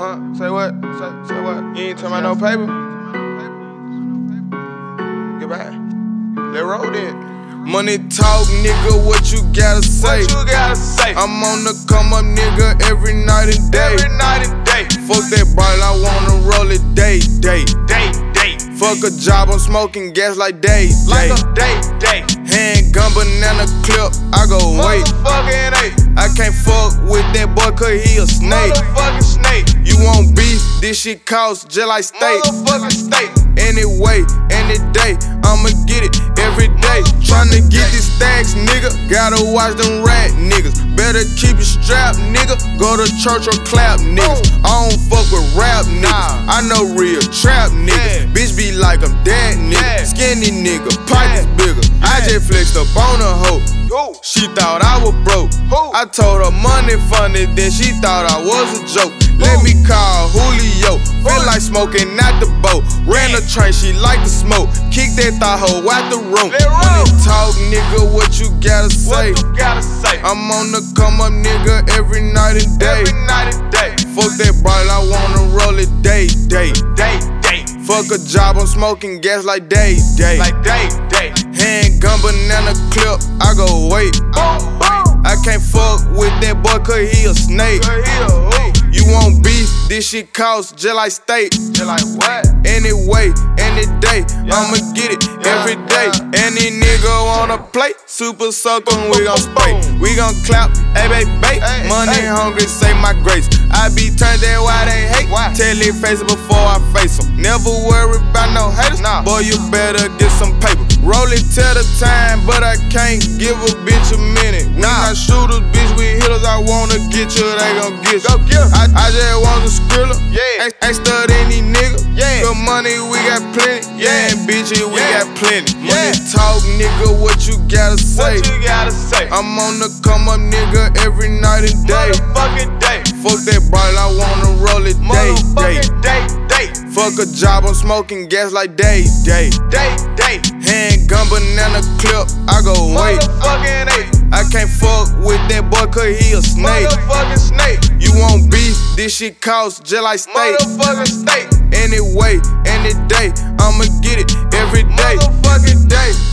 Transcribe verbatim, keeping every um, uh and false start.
Huh? Say what? Say, say what? You ain't talking about no paper? Goodbye. Let's roll then. Money talk, nigga, what you gotta say? What you gotta say? I'm on the come up, nigga, every night and day. Every night and day. Fuck that bottle, I wanna roll it day, day. Day, day. Fuck a job, I'm smoking gas like day, Like day. a day, day. Handgun, banana clip, I go wait. Motherfucking A. I can't fuck with that boy cause he a snake. Motherfucking snake. You want beef, this shit cost just like steak. Motherfucking steak. Anyway, any day, I'ma get it every day. Tryna get these stacks, nigga. Gotta watch them rat niggas. Better keep it strapped, nigga. Go to church or clap, niggas. I don't fuck with rap niggas. I know real trap niggas. Bitch be like I'm dead nigga. Skinny nigga, pockets bigger. I just flexed up on a hoe. She thought I was broke. I told her money funny, then she thought I was a joke. Let me call Julio. Feel like smoking out the boat. Ran a train, she like to smoke. Kick that thought hoe out the room. Money talk, nigga, what you gotta say? What you gotta say? I'm on the come up, nigga, every night and day. Every night and day. Fuck that bottle, I wanna roll it day, day. Day, day. Fuck a job, I'm smoking gas like day, day. Like day, day. Handgun, banana clip, I go wait. Boom, boom. I can't fuck with that boy cause he a snake. Good heel. You want beef, this shit cost just like steak. You're like what? Anyway, any day, Yeah. I'ma get it Yeah. every day. Yeah. Any nigga wanna play, super sucker, we gon' spray. Boom. We gon' clap, hey baby, babe. Hey, Money hey. hungry, say my grace. I be turned that why they hate. Why? Tell it face it before I face them. Never worry about no haters. Nah. Boy, you better get some paper. Roll it till the time, but I can't give a bitch a minute. We Nah. not shooters, bitch, we hitters. I wanna get you, they gon' get you. Go get 'em. I, I just want a skriller. Yeah. Ain't, ain't stud any nigga. Yeah. Good money, we got plenty. Yeah. Yeah, and bitches, we Yeah. got plenty. Yeah. Money talk, nigga, what you gotta say? What you gotta say? I'm on the come up, nigga, every night and day. Motherfucking day. Fuck that bottle, I wanna roll it day, day. Motherfucking day, day. Fuck a job, I'm smoking gas like day, day. Day, day. Handgun, banana clip, I go wait. Motherfucking A. I can't fuck with that boy cause he a snake. Motherfucking snake. You want beef, this shit cost just like steak. Motherfucking steak. Anyway, any day, I'ma get it every day. Motherfucking day.